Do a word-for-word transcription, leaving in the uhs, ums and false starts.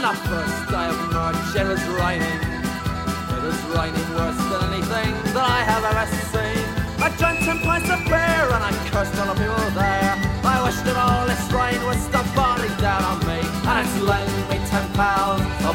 the first day of March it was raining. It was raining worse than anything that I have ever seen. I drank ten pints of beer